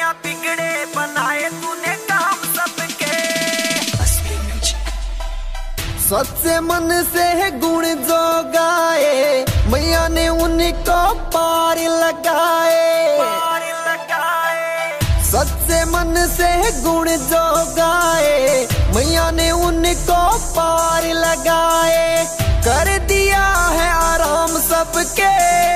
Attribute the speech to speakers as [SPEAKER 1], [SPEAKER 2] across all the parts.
[SPEAKER 1] मैया बिगड़े बनाए तूने काम सबके।
[SPEAKER 2] सच्चे मन से गुण जो गाए मैया ने उनको पार लगाए। सच्चे मन से गुण जो गाए मैया ने उनको पार लगाए। कर दिया है आराम सबके।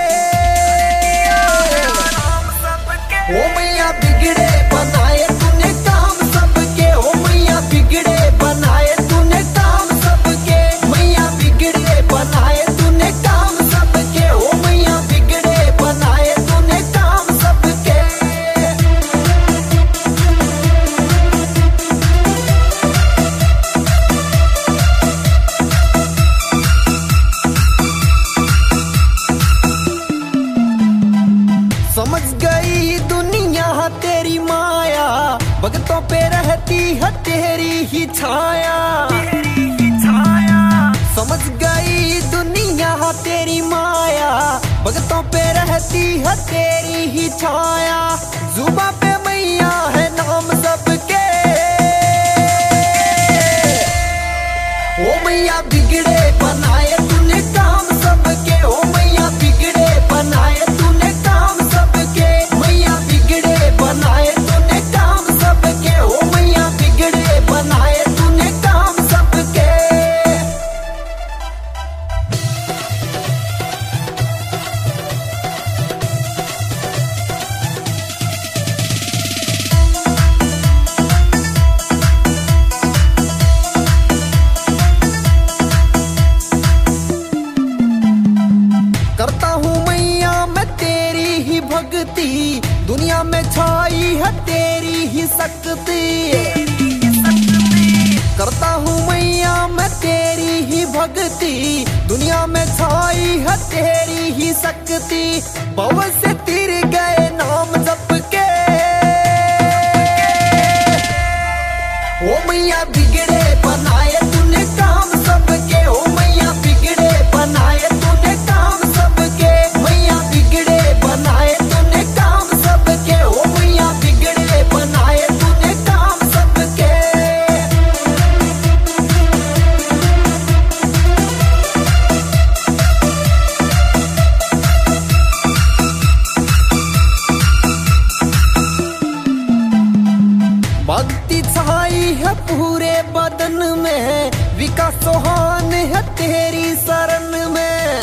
[SPEAKER 2] ओ मैया बिगड़े बनाए तूने काम सबके। ओ मैया बिगड़े बनाए तूने काम सबके। मैया बिगड़े बनाए तूने काम सबके। ओ मैया बिगड़े बनाए तूने काम सबके। समझ गई दुनिया तेरी माया, भक्तों पे रहती है तेरी ही छाया। समझ गई दुनिया तेरी माया, भक्तों पे रहती है तेरी ही छाया। जुबां पे मैया है नाम सबके। ओ मैया बिगड़े बनाए तूने काम सबके। ओ मैया बिगड़े बनाए तूने काम सबके। मैया बिगड़े बनाए तूने काम सबके। ओ मैया बिगड़े बनाए तूने काम सबके। करता हूँ मैया मैं तेरी ही भक्ति, दुनिया में छाई है तेरी ही शक्ति। करता हूँ मैया मैं तेरी ही भक्ति, दुनिया में छाई है तेरी ही शक्ति। भव से तिर गए नाम जप के। ओ मैया बिगड़े बनाए तूने काम सबके। ओ मैया बिगड़े बनाए तूने काम सबके। मैया बिगड़े बनाए तूने काम सबके। ओ मैया बिगड़े बनाए तूने काम सबके। भक्ति छाई है पूरे बदन में, विकास चौहान है तेरी शरण में।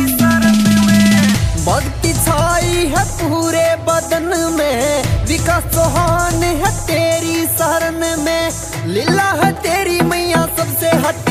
[SPEAKER 2] भक्ति छाई है पूरे बदन में, विकास चौहान है तेरी शरण में। लीला है तेरी मैया सबसे हट